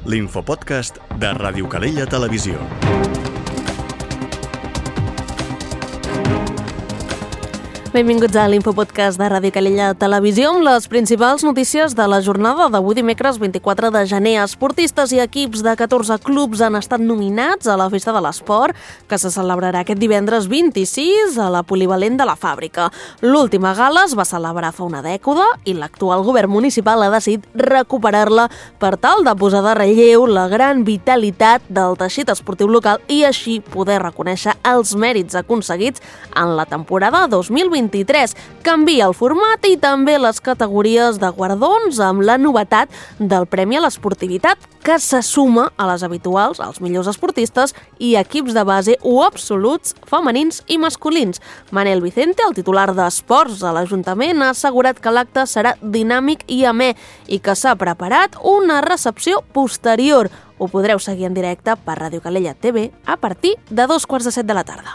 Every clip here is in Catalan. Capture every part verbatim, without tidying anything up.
l'infopodcast de Ràdio Calella Televisió. Benvinguts a l'Infopodcast de Ràdio Calella Televisió amb les principals notícies de la jornada d'avui dimecres vint-i-quatre de gener. Esportistes i equips de catorze clubs han estat nominats a la Festa de l'Esport, que se celebrarà aquest divendres vint-i-sis a la Polivalent de la Fàbrica. L'última gala es va celebrar fa una dècada i l'actual govern municipal ha decidit recuperar-la per tal de posar de relleu la gran vitalitat del teixit esportiu local i així poder reconèixer els mèrits aconseguits en la temporada dos mil vint. Canvia el format i també les categories de guardons amb la novetat del Premi a l'Esportivitat, que se suma a les habituals als millors esportistes i equips de base o absoluts femenins i masculins. Manel Vicente, el titular d'Esports a l'Ajuntament, ha assegurat que l'acte serà dinàmic i amè i que s'ha preparat una recepció posterior. Ho podreu seguir en directe per Ràdio Calella T V a partir de dos quarts de set de la tarda.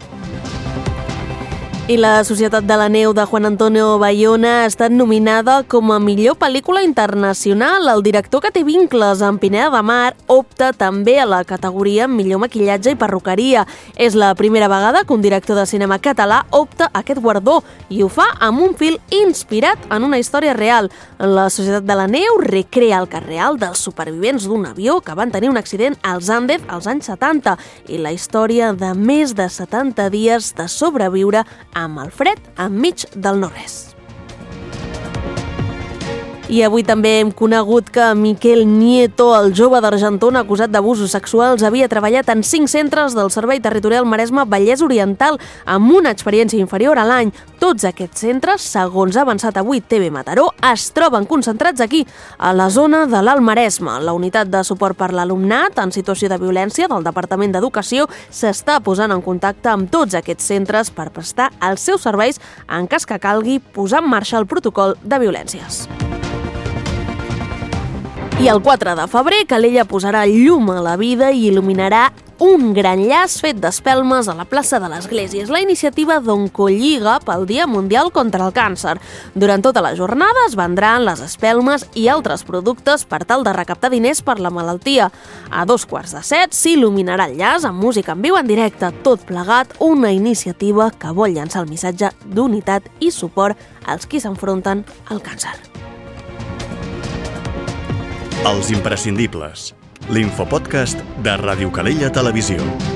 I La Societat de la Neu de Juan Antonio Bayona ha estat nominada com a millor pel·lícula internacional. El director, que té vincles amb Pineda de Mar, opta també a la categoria millor maquillatge i perruqueria. És la primera vegada que un director de cinema català opta a aquest guardó i ho fa amb un film inspirat en una història real. La Societat de la Neu recrea el cas real dels supervivents d'un avió que van tenir un accident als Andes als anys setanta i la història de més de setanta dies de sobreviure amb el fred enmig del no-res. I avui també hem conegut que Miquel Nieto, el jove d'Argentona acusat d'abusos sexuals, havia treballat en cinc centres del Servei Territorial Maresme Vallès Oriental amb una experiència inferior a l'any. Tots aquests centres, segons ha avançat avui T V Mataró, es troben concentrats aquí, a la zona de l'Alt Maresme. La unitat de suport per l'alumnat en situació de violència del Departament d'Educació s'està posant en contacte amb tots aquests centres per prestar els seus serveis en cas que calgui posar en marxa el protocol de violències. I el quatre de febrer, Calella posarà llum a la vida i il·luminarà un gran llaç fet d'espelmes a la plaça de l'Església. És la iniciativa d'Oncolliga pel Dia Mundial contra el Càncer. Durant tota la jornada es vendran les espelmes i altres productes per tal de recaptar diners per la malaltia. A dos quarts de set s'il·luminarà el llaç amb música en viu en directe, tot plegat una iniciativa que vol llançar el missatge d'unitat i suport als qui s'enfronten al càncer. Els imprescindibles, l'infopodcast de Ràdio Calella Televisió.